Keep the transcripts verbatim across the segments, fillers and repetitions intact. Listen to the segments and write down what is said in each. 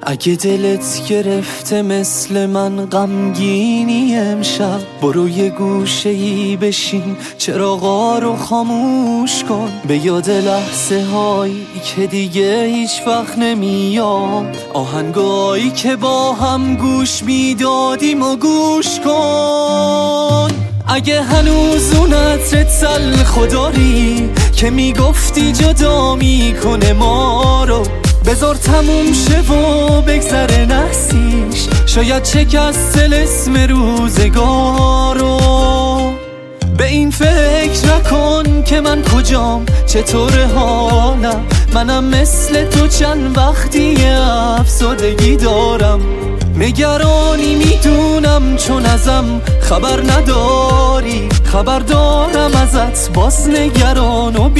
اگه دلت گرفته مثل من غمگینی امشب، برو یه گوشه ای بشین، چراغا رو خاموش کن، به یاد لحظه هایی که دیگه هیچ وقت نمیاد، آهنگایی که با هم گوش میدادیم و گوش کن. اگه هنوز اون عطر تلخ داری که میگفتی جدا میکنه ما رو، بذار تموم شه و بگذره نحسیش، شاید شکست طلسم روزگارو. به این فکر نکن که من کجام، چطور حالم، منم مثل تو چند وقتی افسردگی دارم. نگرانی میدونم چون ازم خبر نداری، خبر دارم ازت باز نگران و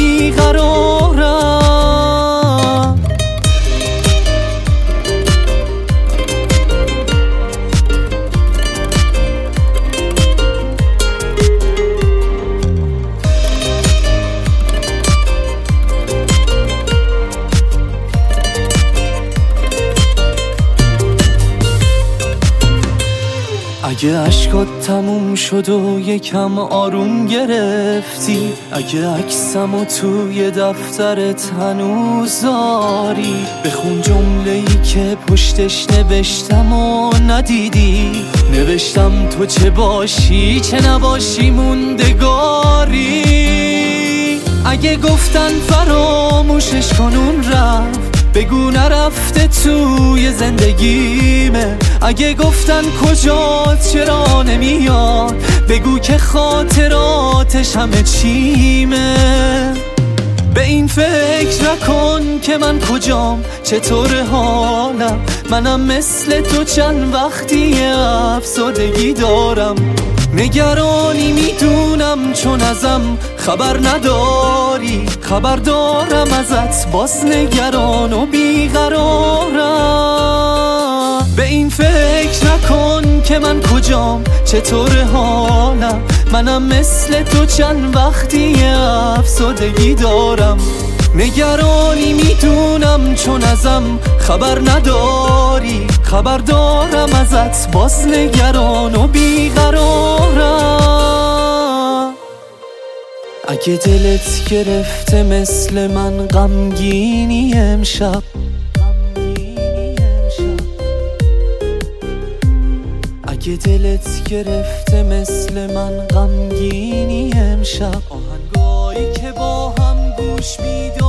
بیقرارم. اگه عشقات تموم شد و یکم آروم گرفتی، اگه عکسمو توی دفترت هنوز داری، بخون جمله‌ای که پشتش نوشتم و ندیدی. نوشتم تو چه باشی چه نباشی موندگاری. اگه گفتن فراموشش کن اون رفت، بگو نرفته توی زندگیمه. اگه گفتن کجات چرا نمیاد، بگو که خاطراتش همه چیمه. به این فکر نکن که من کجام، چطور حالم، منم مثل تو چند وقتی افسردگی دارم. نگرانی میدونم چون ازم خبر نداری، خبر دارم ازت باز نگران و بیقرارم. به این فکر نکن که من کجام، چطور حالم، منم مثل تو چند وقتی افسردگی دارم. نگرانی میدونم چون ازم خبر نداری، خبر دارم ازت باز نگران و بیقرارم. اگه دلت گرفته مثل من غمگینی امشب، اگه دلت گرفته مثل من غمگینی امشب، آهنگایی که با هم گوش میدم